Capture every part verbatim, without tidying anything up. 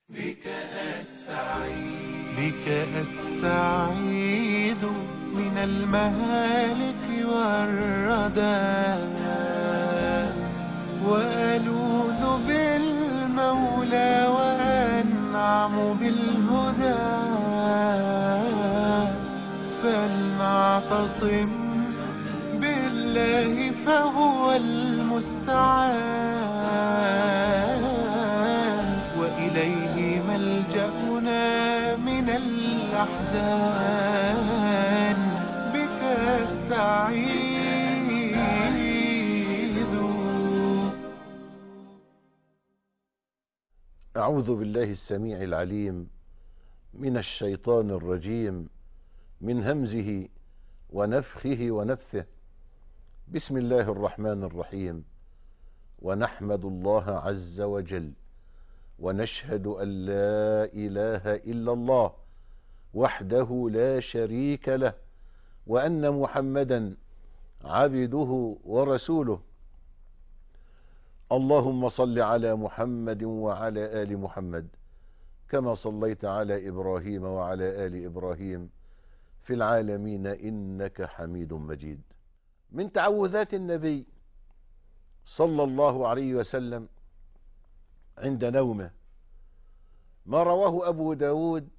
بك أستعيذ بك أستعيذ من المهالك والردى، وألوذ بالمولى وأنعم بالهدى. فلنعتصم بالله فهو المستعان، وإليه ملجأنا من الأحزان. بك أستعيذ. أعوذ بالله السميع العليم من الشيطان الرجيم، من همزه ونفخه ونفثه. بسم الله الرحمن الرحيم. ونحمد الله عز وجل ونشهد أن لا إله إلا الله وحده لا شريك له، وأن محمدا عبده ورسوله. اللهم صل على محمد وعلى آل محمد كما صليت على إبراهيم وعلى آل إبراهيم في العالمين إنك حميد مجيد. من تعوذات النبي صلى الله عليه وسلم عند نومه ما رواه أبو داود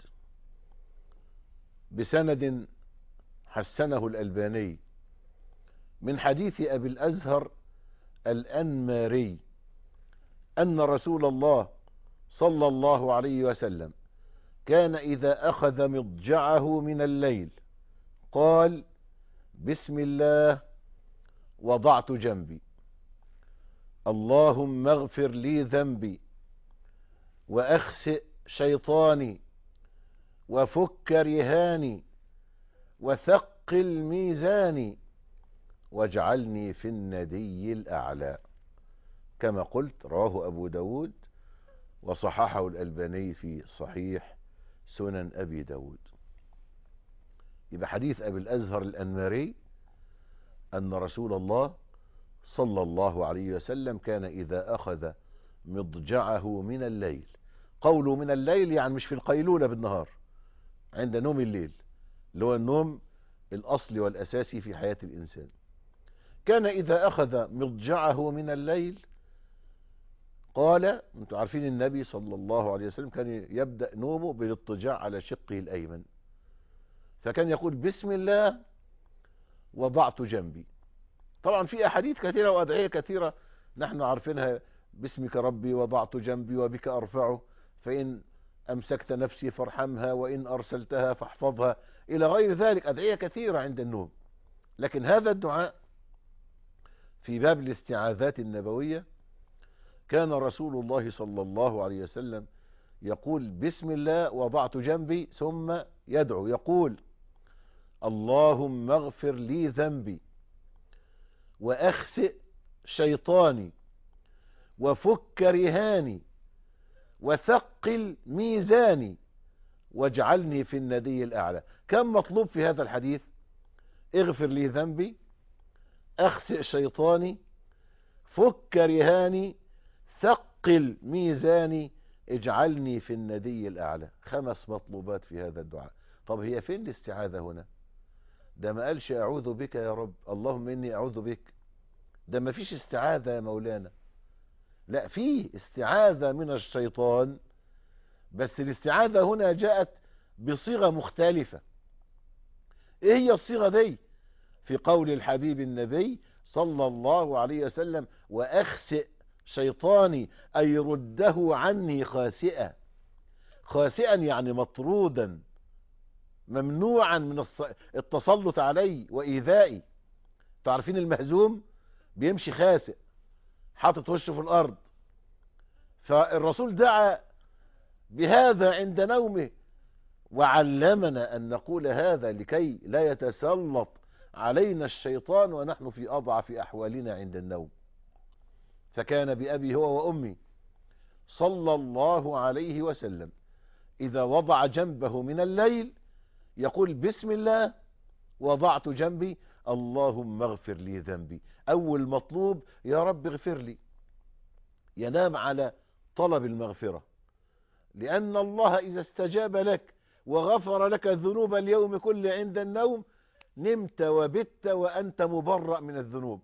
بسند حسنه الألباني من حديث أبي الأزهر الأنماري أن رسول الله صلى الله عليه وسلم كان إذا أخذ مضجعه من الليل قال: بسم الله وضعت جنبي، اللهم اغفر لي ذنبي وأخسئ شيطاني وفك رهاني وثقل ميزاني واجعلني في الندي الأعلى. كما قلت رواه أبو داود وصححه الألباني في صحيح سنن أبي داود. يبقى حديث أبي الأزهر الأنماري أن رسول الله صلى الله عليه وسلم كان إذا أخذ مضجعه من الليل، قوله من الليل يعني مش في القيلولة بالنهار، عند نوم الليل اللي هو النوم الأصلي والأساسي في حياة الإنسان. كان إذا أخذ مضجعه من الليل قال، انتم عارفين النبي صلى الله عليه وسلم كان يبدأ نومه بالاضطجاع على شقه الأيمن، فكان يقول: بسم الله وضعت جنبي. طبعا في أحاديث كثيرة وأدعية كثيرة نحن عارفينها: باسمك ربي وضعت جنبي وبك أرفعه، فإن أمسكت نفسي فارحمها وإن أرسلتها فاحفظها، إلى غير ذلك أدعية كثيرة عند النوم. لكن هذا الدعاء في باب الاستعاذات النبوية كان رسول الله صلى الله عليه وسلم يقول: بسم الله وضعت جنبي، ثم يدعو يقول: اللهم اغفر لي ذنبي وأخسئ شيطاني وفك رهاني وثقل ميزاني واجعلني في الندي الأعلى. كم مطلوب في هذا الحديث؟ اغفر لي ذنبي، أخسئ شيطاني، فك رهاني، ثقل ميزاني، اجعلني في الندي الأعلى. خمس مطلوبات في هذا الدعاء. طب هي فين الاستعاذة هنا؟ ده ما قالش أعوذ بك يا رب، اللهم إني أعوذ بك. ده ما فيش استعاذة يا مولانا. لا، في استعاذة من الشيطان، بس الاستعاذة هنا جاءت بصيغة مختلفة. ايه هي الصيغة دي؟ في قول الحبيب النبي صلى الله عليه وسلم: وأخسئ شيطاني، أي رده عني خاسئا. خاسئا يعني مطرودا، ممنوعا من التسلط علي وإيذائي. تعرفين المهزوم بيمشي خاسئ حاطط وشه في الأرض، فالرسول دعا بهذا عند نومه، وعلمنا أن نقول هذا لكي لا يتسلط علينا الشيطان ونحن في أضعف أحوالنا عند النوم. فكان بأبي هو وأمي صلى الله عليه وسلم إذا وضع جنبه من الليل يقول: بسم الله وضعت جنبي، اللهم اغفر لي ذنبي. أول مطلوب: يا رب اغفر لي. ينام على طلب المغفرة، لأن الله إذا استجاب لك وغفر لك الذنوب اليوم كله عند النوم نمت وبت وأنت مبرأ من الذنوب.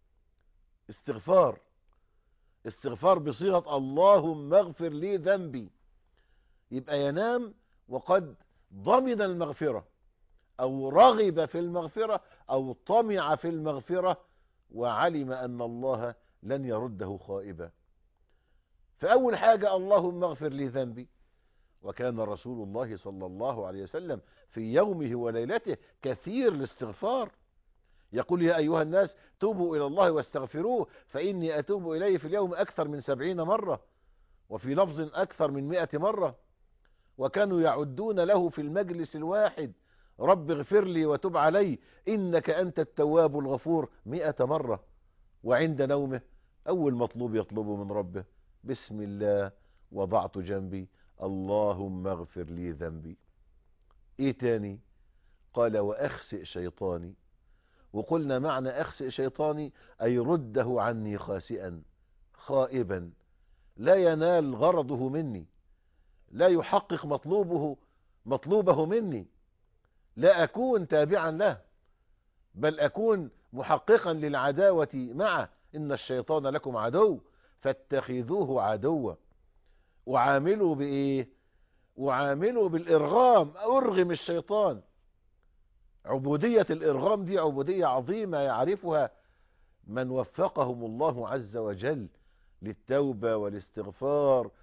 استغفار، استغفار بصيغة اللهم اغفر لي ذنبي. يبقى ينام وقد ضمن المغفرة أو رغب في المغفرة أو طمع في المغفرة وعلم أن الله لن يرده خائبا. فأول حاجة اللهم اغفر لي ذنبي. وكان رسول الله صلى الله عليه وسلم في يومه وليلته كثير الاستغفار، يقول يا أيها الناس توبوا إلى الله واستغفروه فإني أتوب إليه في اليوم أكثر من سبعين مرة، وفي لفظ أكثر من مئة مرة. وكانوا يعدون له في المجلس الواحد رب اغفر لي وتب علي إنك أنت التواب الغفور مئة مرة. وعند نومه أول مطلوب يطلبه من ربه بسم الله وضعت جنبي اللهم اغفر لي ذنبي. ايه تاني؟ قال وأخسئ شيطاني. وقلنا معنى أخسئ شيطاني أي رده عني خاسئا خائبا لا ينال غرضه مني، لا يحقق مطلوبه مطلوبه مني، لا أكون تابعا له، بل أكون محققا للعداوة معه. إن الشيطان لكم عدو فاتخذوه عدوا. وعاملوا بإيه؟ وعاملوا بالإرغام، أرغم الشيطان. عبودية الإرغام دي عبودية عظيمة يعرفها من وفقهم الله عز وجل للتوبة والاستغفار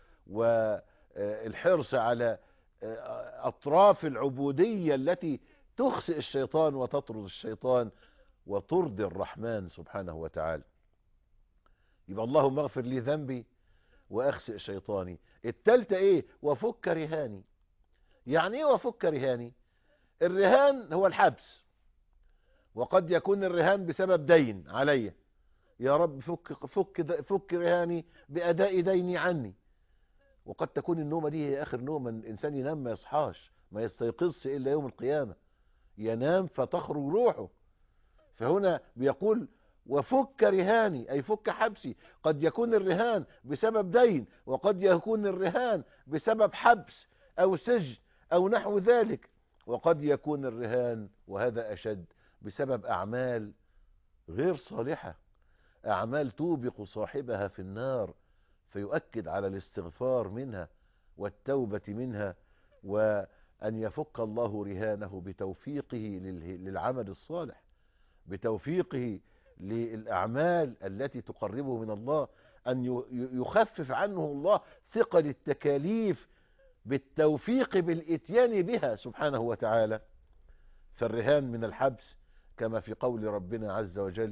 والحرص على أطراف العبودية التي تخسئ الشيطان وتطرد الشيطان وترضي الرحمن سبحانه وتعالى. يبقى اللهم اغفر لي ذنبي وأخسئ شيطاني. التالتة ايه؟ وفك رهاني. يعني ايه وفك رهاني؟ الرهان هو الحبس، وقد يكون الرهان بسبب دين علي، يا رب فك, فك, فك رهاني بأداء ديني عني. وقد تكون النومة دي هي آخر نومة. الإنسان ينام ما يصحاش ما يستيقظش إلا يوم القيامة، ينام فتخرج روحه. فهنا بيقول وفك رهاني أي فك حبسي. قد يكون الرهان بسبب دين، وقد يكون الرهان بسبب حبس أو سجن أو نحو ذلك، وقد يكون الرهان وهذا أشد بسبب أعمال غير صالحة، أعمال توبق صاحبها في النار. فيؤكد على الاستغفار منها والتوبة منها، وأن يفك الله رهانه بتوفيقه للعمل الصالح، بتوفيقه للأعمال التي تقربه من الله، أن يخفف عنه الله ثقل التكاليف بالتوفيق بالإتيان بها سبحانه وتعالى. فالرهان من الحبس كما في قول ربنا عز وجل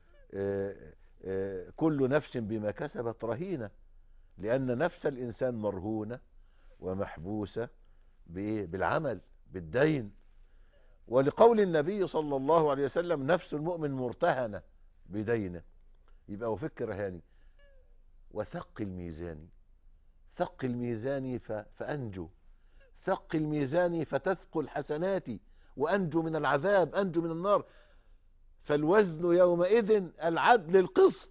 كل نفس بما كسبت رهينة، لأن نفس الإنسان مرهونة ومحبوسة بالعمل بالدين. ولقول النبي صلى الله عليه وسلم نفس المؤمن مرتهنة بدينه. يبقى وفك رهاني. وثقل ميزاني. ثقل ميزاني فأنجو، ثقل ميزاني فتثقل حسناتي وأنجو من العذاب، أنجو من النار. فالوزن يومئذ العدل القسط،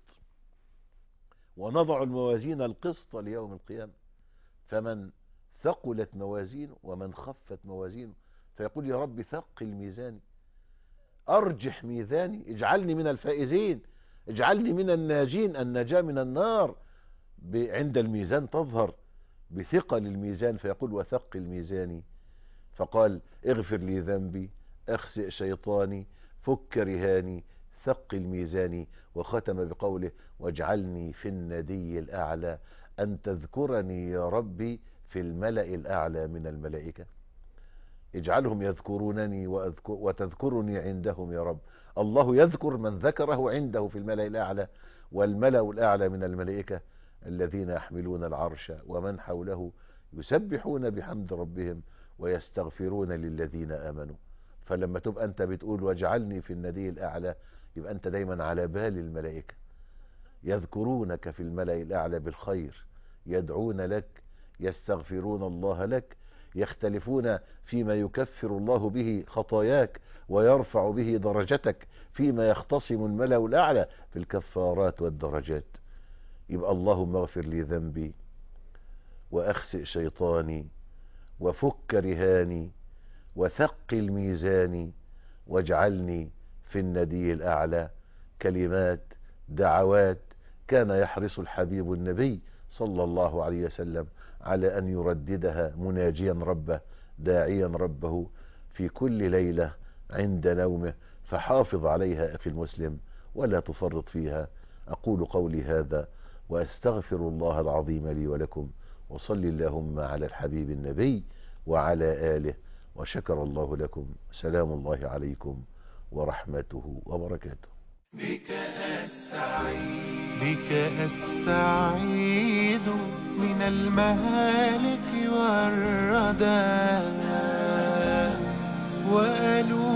ونضع الموازين القسط ليوم القيامة. فمن ثقلت موازينه ومن خفت موازينه فيقول يا رب ثقل ميزاني، أرجح ميزاني، اجعلني من الفائزين، اجعلني من الناجين، النجاة من النار. عند الميزان تظهر بثقل الميزان. فيقول وثقل ميزاني. فقال اغفر لي ذنبي، اخسئ شيطاني، فك رهاني، ثقل ميزاني. وختم بقوله واجعلني في الندي الأعلى، أن تذكرني يا ربي في الملأ الأعلى من الملائكة. اجعلهم يذكرونني وأذكر وتذكرني عندهم يا رب. الله يذكر من ذكره عنده في الملأ الأعلى، والملأ الأعلى من الملائكة الذين يحملون العرش ومن حوله يسبحون بحمد ربهم ويستغفرون للذين آمنوا. فلما تبقى أنت بتقول واجعلني في الندي الأعلى، يبقى أنت دايما على بال الملائكة، يذكرونك في الملأ الأعلى بالخير، يدعون لك، يستغفرون الله لك، يختلفون فيما يكفر الله به خطاياك ويرفع به درجتك، فيما يختصم الملأ الأعلى في الكفارات والدرجات. يبقى اللهم اغفر لي ذنبي وأخسئ شيطاني وفك رهاني وثقل ميزاني واجعلني في الندي الأعلى. كلمات دعوات كان يحرص الحبيب النبي صلى الله عليه وسلم على أن يرددها مناجيا ربه داعيا ربه في كل ليلة عند نومه. فحافظ عليها أخي المسلم ولا تفرط فيها. أقول قولي هذا وأستغفر الله العظيم لي ولكم، وصل اللهم على الحبيب النبي وعلى آله، وشكر الله لكم. سلام الله عليكم ورحمته وبركاته. بك أستعين بك أستعيذ من المهالك والردى وألوذ